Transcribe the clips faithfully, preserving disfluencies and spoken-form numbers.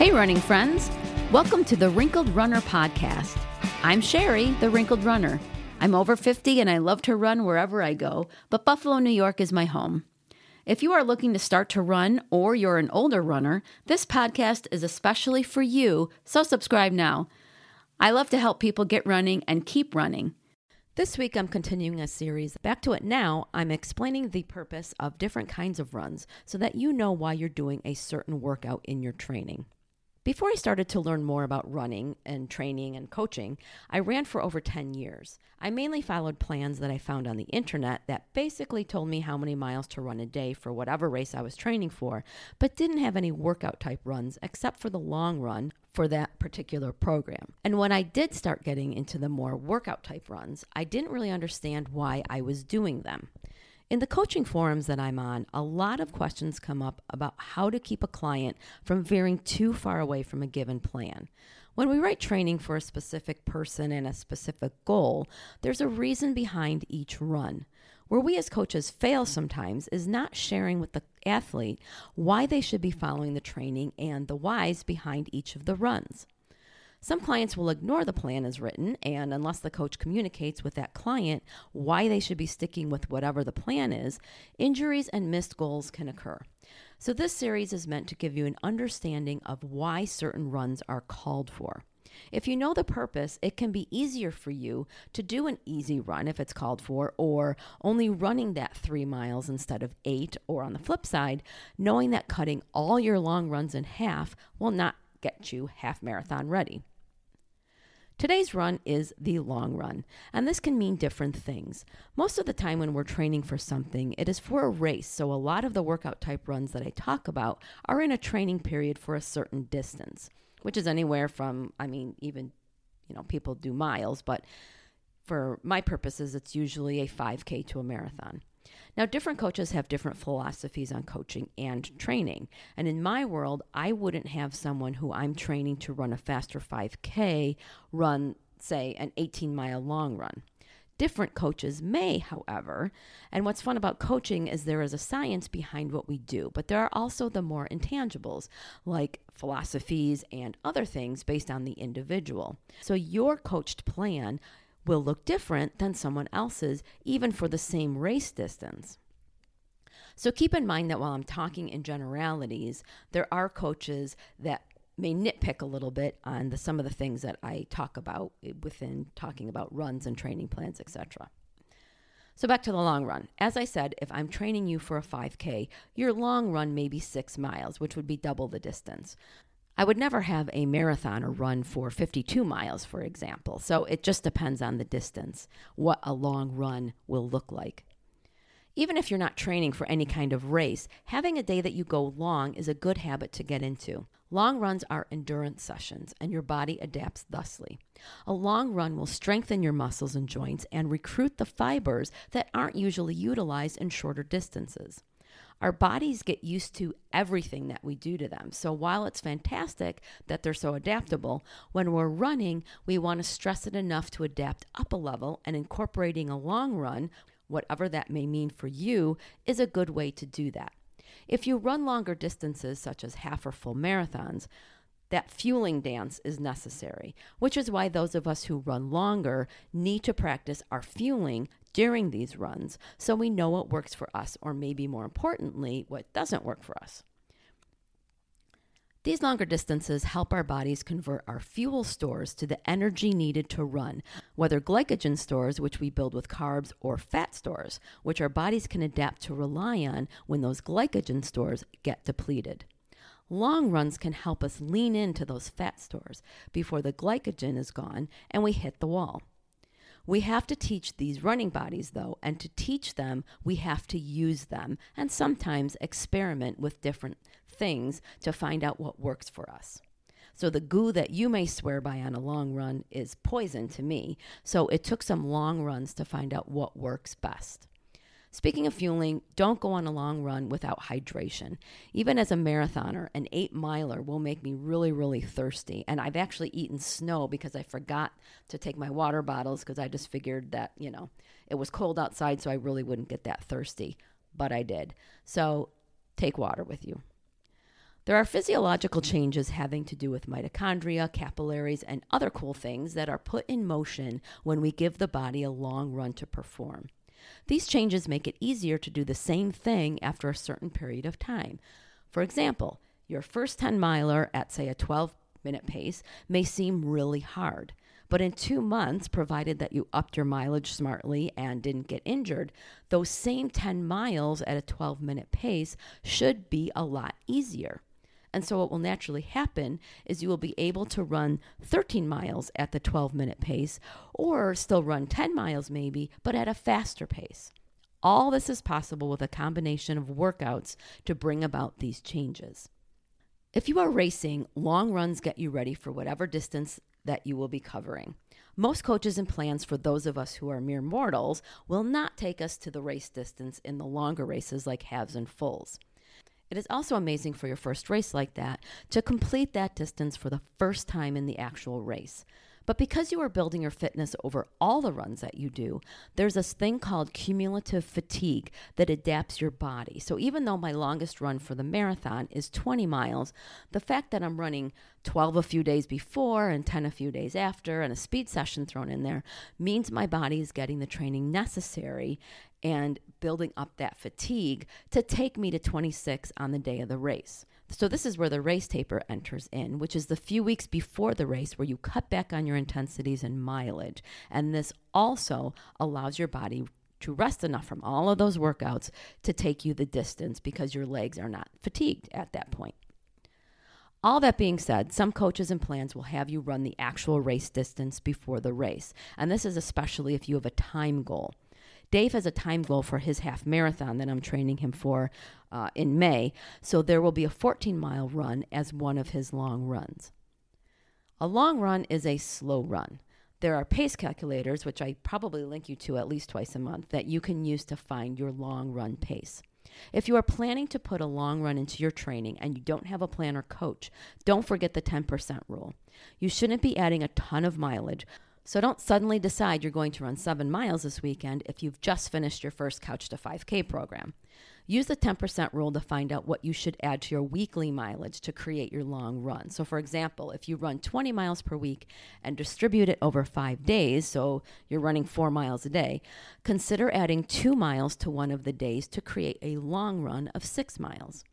Hey, running friends. Welcome to the Wrinkled Runner podcast. I'm Sherry, the Wrinkled Runner. I'm over fifty and I love to run wherever I go, but Buffalo, New York is my home. If you are looking to start to run or you're an older runner, this podcast is especially for you, so subscribe now. I love to help people get running and keep running. This week I'm continuing a series. Back to it now, I'm explaining the purpose of different kinds of runs so that you know why you're doing a certain workout in your training. Before I started to learn more about running and training and coaching, I ran for over ten years. I mainly followed plans that I found on the internet that basically told me how many miles to run a day for whatever race I was training for, but didn't have any workout type runs except for the long run for that particular program. And when I did start getting into the more workout type runs, I didn't really understand why I was doing them. In the coaching forums that I'm on, a lot of questions come up about how to keep a client from veering too far away from a given plan. When we write training for a specific person and a specific goal, there's a reason behind each run. Where we as coaches fail sometimes is not sharing with the athlete why they should be following the training and the whys behind each of the runs. Some clients will ignore the plan as written, and unless the coach communicates with that client why they should be sticking with whatever the plan is, injuries and missed goals can occur. So this series is meant to give you an understanding of why certain runs are called for. If you know the purpose, it can be easier for you to do an easy run if it's called for, or only running that three miles instead of eight, or on the flip side, knowing that cutting all your long runs in half will not get you half marathon ready. Today's run is the long run, and this can mean different things. Most of the time when we're training for something, it is for a race, so a lot of the workout type runs that I talk about are in a training period for a certain distance, which is anywhere from, I mean, even, you know, people do miles, but for my purposes, it's usually a five K to a marathon. Now, different coaches have different philosophies on coaching and training. And in my world, I wouldn't have someone who I'm training to run a faster five K run, say, an eighteen-mile long run. Different coaches may, however, and what's fun about coaching is there is a science behind what we do, but there are also the more intangibles, like philosophies and other things based on the individual. So your coached plan will look different than someone else's, even for the same race distance. So keep in mind that while I'm talking in generalities, there are coaches that may nitpick a little bit on the, some of the things that I talk about within talking about runs and training plans, et cetera. So back to the long run. As I said, if I'm training you for a five K, your long run may be six miles, which would be double the distance. I would never have a marathoner run for fifty-two miles, for example. So it just depends on the distance, what a long run will look like. Even if you're not training for any kind of race, having a day that you go long is a good habit to get into. Long runs are endurance sessions, and your body adapts thusly. A long run will strengthen your muscles and joints and recruit the fibers that aren't usually utilized in shorter distances. Our bodies get used to everything that we do to them. So while it's fantastic that they're so adaptable, when we're running, we want to stress it enough to adapt up a level, and incorporating a long run, whatever that may mean for you, is a good way to do that. If you run longer distances, such as half or full marathons, that fueling dance is necessary, which is why those of us who run longer need to practice our fueling during these runs so we know what works for us, or maybe more importantly, what doesn't work for us. These longer distances help our bodies convert our fuel stores to the energy needed to run, whether glycogen stores, which we build with carbs, or fat stores, which our bodies can adapt to rely on when those glycogen stores get depleted. Long runs can help us lean into those fat stores before the glycogen is gone and we hit the wall. We have to teach these running bodies, though, and to teach them, we have to use them and sometimes experiment with different things to find out what works for us. So the goo that you may swear by on a long run is poison to me, so it took some long runs to find out what works best. Speaking of fueling, don't go on a long run without hydration. Even as a marathoner, an eight miler will make me really, really thirsty. And I've actually eaten snow because I forgot to take my water bottles because I just figured that, you know, it was cold outside, so I really wouldn't get that thirsty. But I did. So take water with you. There are physiological changes having to do with mitochondria, capillaries, and other cool things that are put in motion when we give the body a long run to perform. These changes make it easier to do the same thing after a certain period of time. For example, your first ten miler at, say, a twelve minute pace may seem really hard. But in two months, provided that you upped your mileage smartly and didn't get injured, those same ten miles at a twelve minute pace should be a lot easier. And so what will naturally happen is you will be able to run thirteen miles at the twelve minute pace, or still run ten miles maybe, but at a faster pace. All this is possible with a combination of workouts to bring about these changes. If you are racing, long runs get you ready for whatever distance that you will be covering. Most coaches and plans for those of us who are mere mortals will not take us to the race distance in the longer races like halves and fulls. It is also amazing for your first race like that to complete that distance for the first time in the actual race. But because you are building your fitness over all the runs that you do, there's this thing called cumulative fatigue that adapts your body. So even though my longest run for the marathon is twenty miles, the fact that I'm running twelve a few days before and ten a few days after and a speed session thrown in there means my body is getting the training necessary and building up that fatigue to take me to twenty-six on the day of the race. So this is where the race taper enters in, which is the few weeks before the race where you cut back on your intensities and mileage. And this also allows your body to rest enough from all of those workouts to take you the distance because your legs are not fatigued at that point. All that being said, some coaches and plans will have you run the actual race distance before the race. And this is especially if you have a time goal. Dave has a time goal for his half marathon that I'm training him for uh, in May, so there will be a fourteen mile run as one of his long runs. A long run is a slow run. There are pace calculators, which I probably link you to at least twice a month, that you can use to find your long run pace. If you are planning to put a long run into your training and you don't have a plan or coach, don't forget the ten percent rule. You shouldn't be adding a ton of mileage. So don't suddenly decide you're going to run seven miles this weekend if you've just finished your first Couch to five K program. Use the ten percent rule to find out what you should add to your weekly mileage to create your long run. So for example, if you run twenty miles per week and distribute it over five days, so you're running four miles a day, consider adding two miles to one of the days to create a long run of six miles.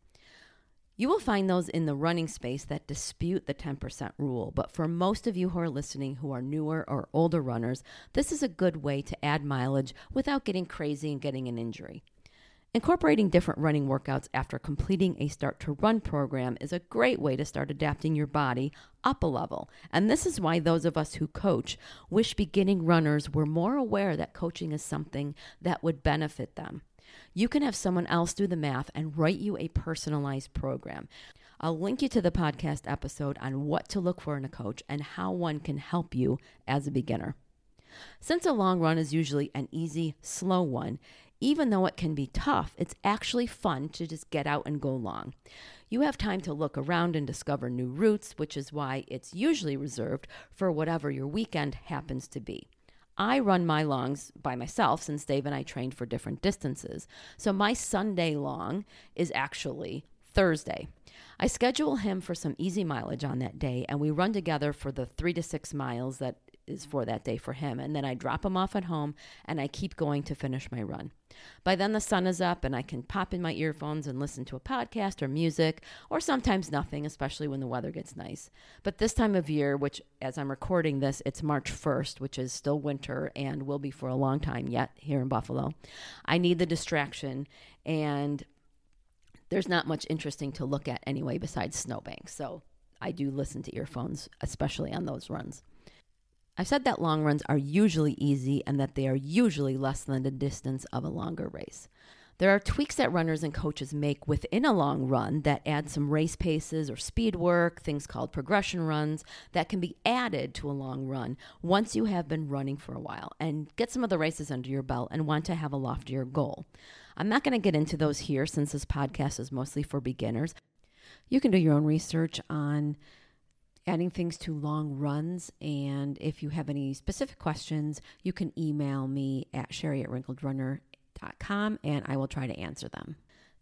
You will find those in the running space that dispute the ten percent rule, but for most of you who are listening who are newer or older runners, this is a good way to add mileage without getting crazy and getting an injury. Incorporating different running workouts after completing a Start to Run program is a great way to start adapting your body up a level. And this is why those of us who coach wish beginning runners were more aware that coaching is something that would benefit them. You can have someone else do the math and write you a personalized program. I'll link you to the podcast episode on what to look for in a coach and how one can help you as a beginner. Since a long run is usually an easy, slow one, even though it can be tough, it's actually fun to just get out and go long. You have time to look around and discover new routes, which is why it's usually reserved for whatever your weekend happens to be. I run my longs by myself since Dave and I trained for different distances. So my Sunday long is actually Thursday. I schedule him for some easy mileage on that day, and we run together for the three to six miles that is for that day for him. And then I drop him off at home, and I keep going to finish my run. By then the sun is up, and I can pop in my earphones and listen to a podcast or music, or sometimes nothing, especially when the weather gets nice. But this time of year, which as I'm recording this, it's March first, which is still winter and will be for a long time yet here in Buffalo, I need the distraction, and there's not much interesting to look at anyway besides snowbanks. So I do listen to earphones, especially on those runs. I've said that long runs are usually easy and that they are usually less than the distance of a longer race. There are tweaks that runners and coaches make within a long run that add some race paces or speed work, things called progression runs, that can be added to a long run once you have been running for a while and get some of the races under your belt and want to have a loftier goal. I'm not going to get into those here since this podcast is mostly for beginners. You can do your own research on adding things to long runs, and if you have any specific questions, you can email me at sherry at wrinkled runner dot com and I will try to answer them.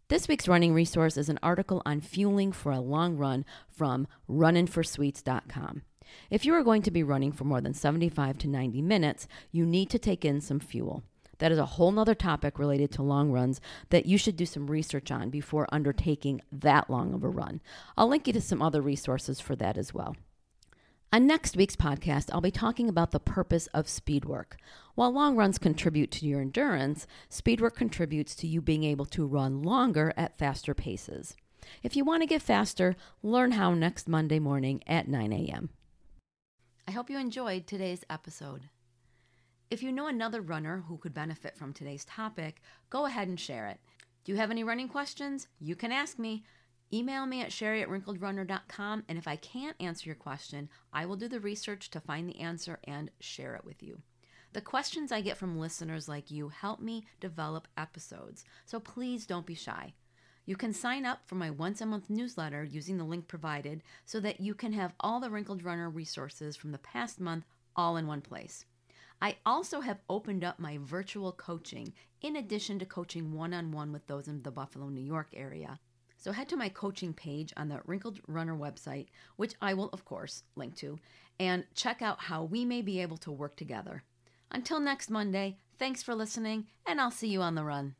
This week's running resource is an article on fueling for a long run from runnin for sweets dot com. If you are going to be running for more than seventy-five to ninety minutes, you need to take in some fuel. That is a whole nother topic related to long runs that you should do some research on before undertaking that long of a run. I'll link you to some other resources for that as well. On next week's podcast, I'll be talking about the purpose of speed work. While long runs contribute to your endurance, speed work contributes to you being able to run longer at faster paces. If you want to get faster, learn how next Monday morning at nine a.m. I hope you enjoyed today's episode. If you know another runner who could benefit from today's topic, go ahead and share it. Do you have any running questions? You can ask me. Email me at sherry at wrinkled runner dot com, and if I can't answer your question, I will do the research to find the answer and share it with you. The questions I get from listeners like you help me develop episodes, so please don't be shy. You can sign up for my once-a-month newsletter using the link provided so that you can have all the Wrinkled Runner resources from the past month all in one place. I also have opened up my virtual coaching in addition to coaching one-on-one with those in the Buffalo, New York area. So head to my coaching page on the Wrinkled Runner website, which I will, of course, link to, and check out how we may be able to work together. Until next Monday, thanks for listening, and I'll see you on the run.